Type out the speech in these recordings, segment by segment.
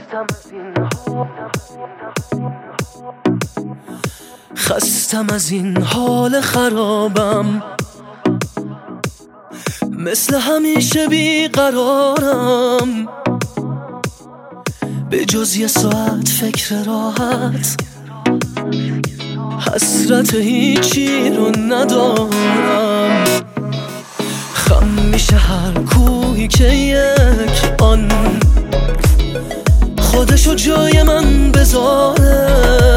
خستم از این حال خرابم، مثل همیشه بیقرارم، به جز یه ساعت فکر راحت، حسرت هیچی رو ندارم. خم میشه هر کوهی که یک آن خودشو جای من بذاره.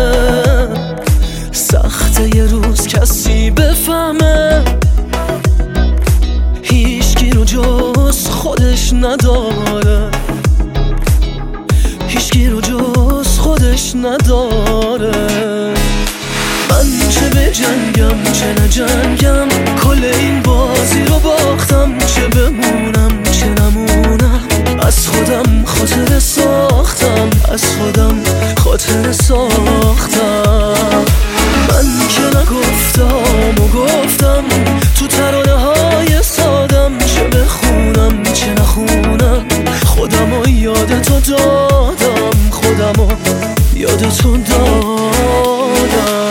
سخته یه روز کسی بفهمه هیچکی رو جز خودش نداره، هیچکی رو جز خودش نداره. من چه بجنگم چه نجنگم، کل این بازی رو باختم. چه بمونم چه نمونم، از خودم خاطره ساختم، از خودم خاطره ساختم. من که نگفتم و گفتم تو ترانه های سادم، چه بخونم چه نخونم، خودم و یاد تو دادم، خودم و یاد تو دادم.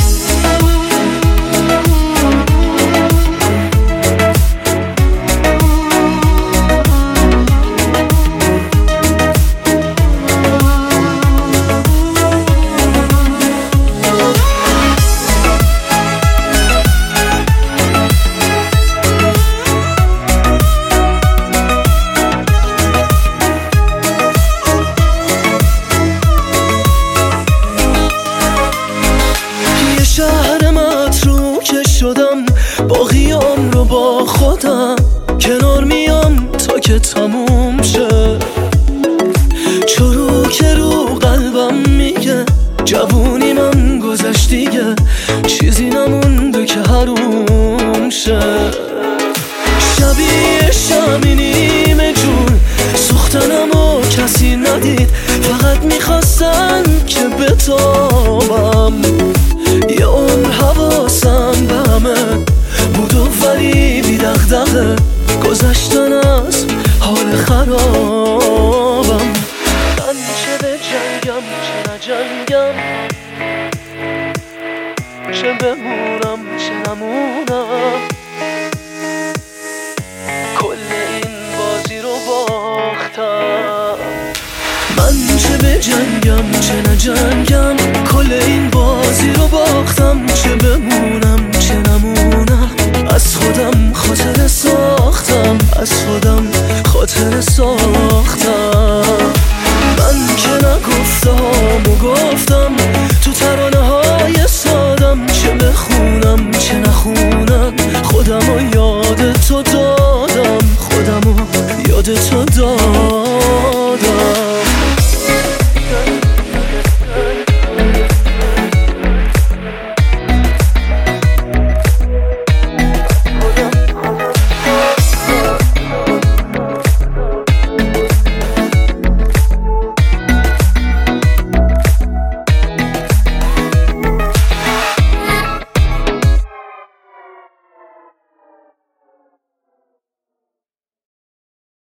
شهر متروکه شدم، باقیام رو با خودم کنار میام تا که تموم شه. چروک رو قلبم میگه جوونی من گذشت دیگه، چیزی نمونده که حروم شه. شبیه شمی نیمه جون سوختنم و کسی ندید، فقط میخواستن که بتابم. یه عمر حواسم به همه بود و ولی بی دغدغه، گذشتن از حال خرابم. من چه بجنگم چه نجنگم، چه بمونم چه نمونم، کل این بازی رو باختم. من چه بجنگم چه نجنگم، کل این بازی رو باختم. چه بمونم چه نمونم، از خودم خاطره ساختم، از خودم خاطره ساختم.